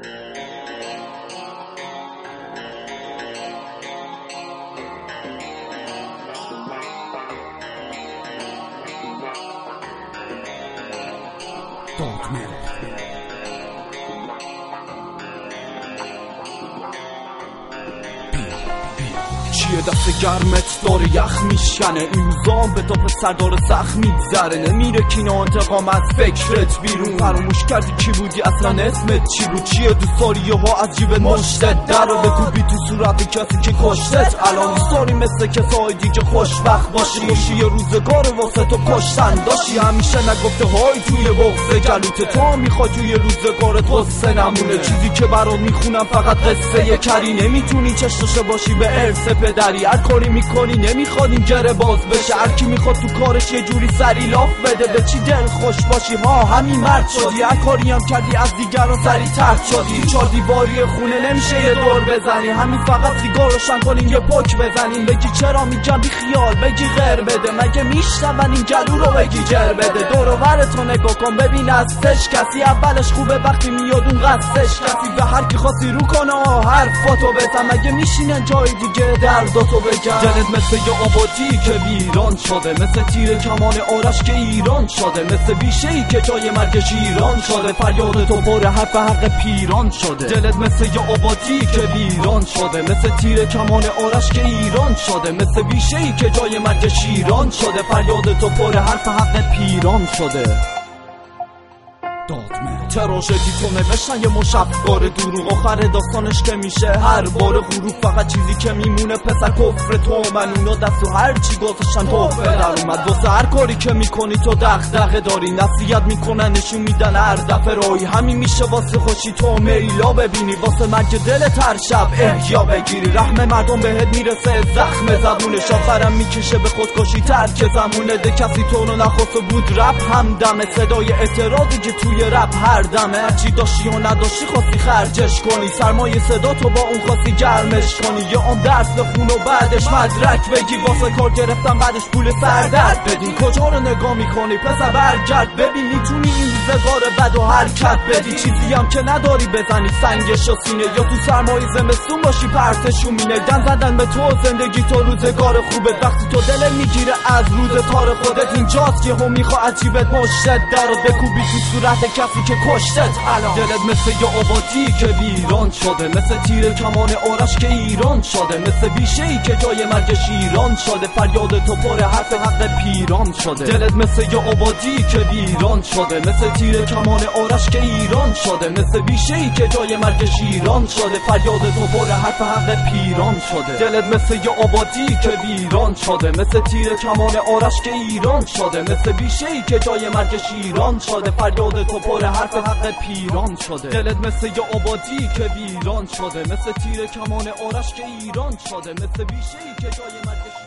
چیه دست گرمت داره یخ میشکنه، این روزام به تو پسر داره سخت میگذره، نمیره کینه انتقام از فکرت بیرون، فراموش کردی کی بودی اصلا اسمت چی بود، چیه دوست داری یهو از جیب مشتت در رو بکوبی تو صورت کسی که کشتت، الان دوست داری مثل کسای دیگه خوشبخت باشی یه روزگار واسه تو کشتن داشتی، همیشه نگفته های توی بغض گلوت تو میخوای توی روزگارت غصه نمونه، چیزی که برات میخونم فقط قصه کری، نمیتونی چشتشه باشی به ارث پدری، هر کاری میکنی نمیخواد این گره باز بشه، هر کی میخواد تو کارش یه جوری سری لاف بده، به چی دل خوش باشی ها همین مرد شدی، هر کاری هم کردی از دیگران سری ترد شدی، چار دیواری خونه نمیشه یه دور بزنی، همین فقط سیگار روشن کنیم یه پک بزنیم، بگی چرا میگم بی خیال بگی غیر بده، مگه میشنون این گلو رو بگی جر بده، دور و برتو نگاه کن ببین هستش کسی، اولش خوبه وقتی میاد اون قصدش کسی، به هر کی خواستی رو کنه حرفاتو بزن، مگه میشینن جای دیگه درداتو بگم، دلت مثل یه آبادی که ویران شده، مثل تیر کمان آرش که ایران شده، مثل بیشه‌ای که جای مرگش ایران شده، فریاد تو پر حرف حق پیران شده، دلت مثل یه آبادی که ویران شده، مثل تیر کمان آرش که ایران شده، مثل بیشه‌ای که جای مرگش ایران شده، فریاد تو پر حرف حق پیران شده. تراژدی تو نوشتن یه مشفقار دروغ، آخر داستانش که میشه هر بار غروب، فقط چیزی که میمونه پسر کفر تو من، اونا دست و هر چی گذاشتن توفه در اومد، واسه هر کاری که میکنی تو دغدغه داری، نصیحت میکنن نشون میدن هر دفعه رایی، همین میشه واسه خوشی تو میلا ببینی، واسه مرگ دلت هر شب احیا بگیری، رحم مردم بهت میرسه زخم زبونش، آخرم میکشه به خودکشی ترک زمونه، ده کسی تو رو نخواست بود رپ هم دمه، صدای اعتراضی که توی رپ هر دمه، هرچی داشتی و نداشتی خواستی خرجش کنی، سرمایه صدا تو با اون خواستی گرمش کنی، یا عام درس بخون و بعدش مدرک بگی، واسه کار گرفتن بعدش پول سردرد بدی، کجا رو نگاه میکنی پسر برگرد ببین، میتونی این روزگار بد و حرکت بدی، چیزی هم که نداری بزنی سنگش و سینه، یا تو سرمایه زمستون باشی پرتشون مینه، گن زدن به تو زندگی تو روزگار خوبه، وقتی تو دلت میگیره از روز تار خودت، اینجاست یهو میخوا عجیبت مشت درو بکوبی تو صورت کسی که کشتت، دلت مثل یه آبادی که ویران شده، مثل تیر کمان آرش که ایران شده، مثل بیشه‌ای که جای مرگش ایران شده، فریاد تو پر حرف حق پیران شده، دلت مثل یه آبادی که ویران شده، مثل تیر کمان آرش که ایران شده، مثل بیشه‌ای که جای مرگش ایران شده، فریاد تو پر حرف حق پیران شده، دلت مثل یه آبادی که ویران شده، مثل تیر کمان آرش که ایران شده، مثل بیشه‌ای که جای مرگش ایران شده، فریاد تو پر حرف حق پیران شده، دلت مثل یه آبادی که ویران شده، مثل تیر کمان آرش که ایران شده، مثل بیشه‌ای که جای مرگش